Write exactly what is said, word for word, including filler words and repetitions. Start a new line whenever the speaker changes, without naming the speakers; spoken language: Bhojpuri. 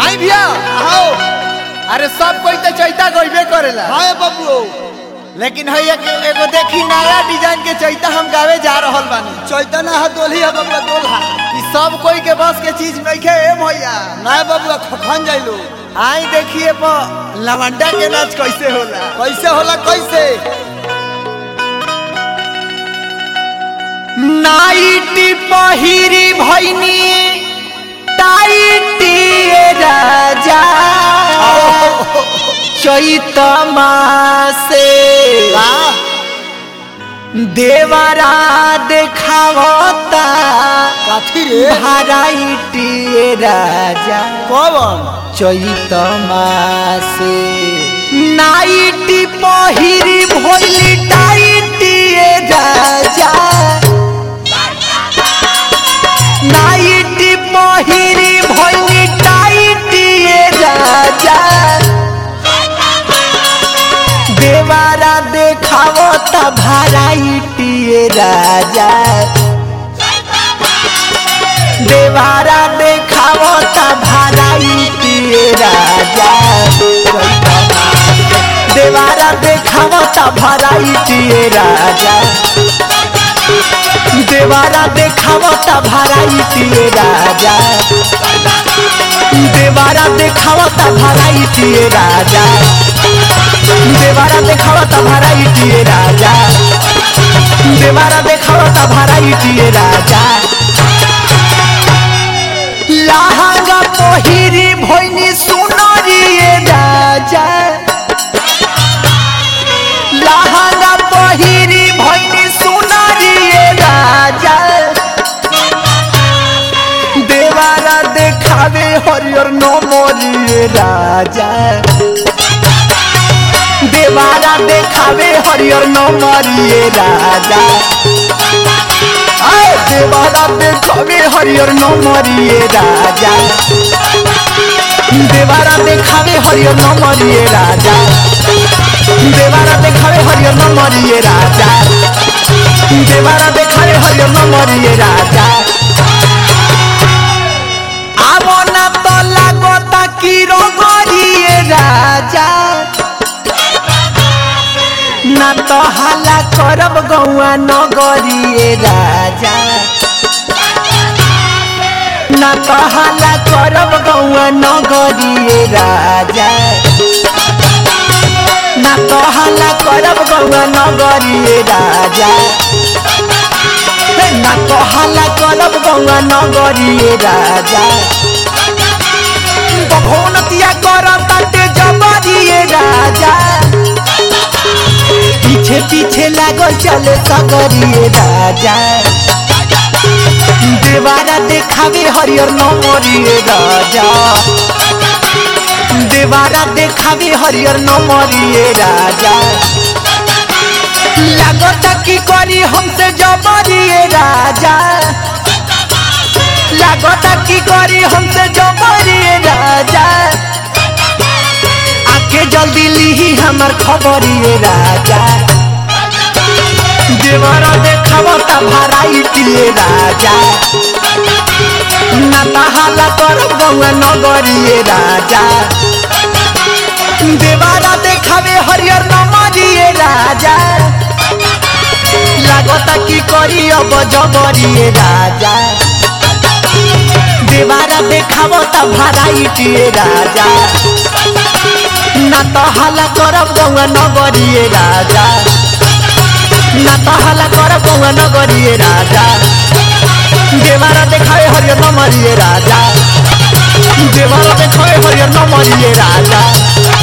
आई भैया
आओ।
अरे सब कोई तो चैता गइबे करेला।
हाय बबुओ,
लेकिन है एक एगो देखी नया डिजाइन के चैता हम गावे जा रहल बानी।
चैतना है दोली है बबुआ दोल्हा।
ई सब कोई के बस के चीज नहीं है ए भैया।
ना बबुआ खखन जाइलो।
आई देखिए प लवंडा के नाच कैसे होला।
कैसे होला कैसे?
नाइटी पहिरी भैनी टाइटी राजा चैत मासे देवरा देखावता
काठी रे
भराइटी राजा
कौन?
चैत मासे नाइटी पहिरी भैली टाइटी राजा नाइटी पहिरी भैली टाइटी राजा देवारा देखावता भराइटी राजा देवारा देखावता भराइटी राजा देवारा देखावता भराइटी राजा देवारा देखावता भराइटी राजा देवारा देखावता भराइटी राजा देवारा देखावता भराइटी राजा देवारा देखावता भराइटी राजा लहंगा पहिरी भैनी सुनरी राजा लहंगा पहिरी भैनी सुनरी राजा देवारा देखावे हरियर नमरी राजा देवारा देखावे हरियर नमरी राजा आए देवारा देखावे हरियर नमरी राजा देवारा देखावे हरियर नमरी राजा देवारा देखावे हरियर नमरी राजा देवारा देखावे हरियर नमरी राजा आवो ना तो लागता कि रोगरी राजा ना तो हाला करब गौआ नगरी राजा ना तो हाला करब गौआ नगरी राजा ना तो हाला करब गौआ नगरी राजा ना तो हाला करब गौआ नगरी राजा भगवनतिया करता ते जबरी राजा पीछे पीछे लागल चले सगरी राजा देवारा देखावे हरियर नमरी राजा देवारा देखावे हरियर नमरी राजा लागता की करी हमसे जबरी राजा लागता की करी हमसे जबरी राजा आके जल्दी ली हमर खबरी राजा देवारा देखावता भराइटी राजा ना तहाला करब गौआ नगरी राजा देवारा देखावे हरियर नमरी राजा लागता की करी अब जबरी राजा देवारा देखावता भराइटी राजा ना तो हाला करब गौआ नगरी राजा ना तो हाला करब गौआ नगरी राजा देवारा देखावे हरियर नमरी राजा देवारा देखावे हरियर नमरी राजा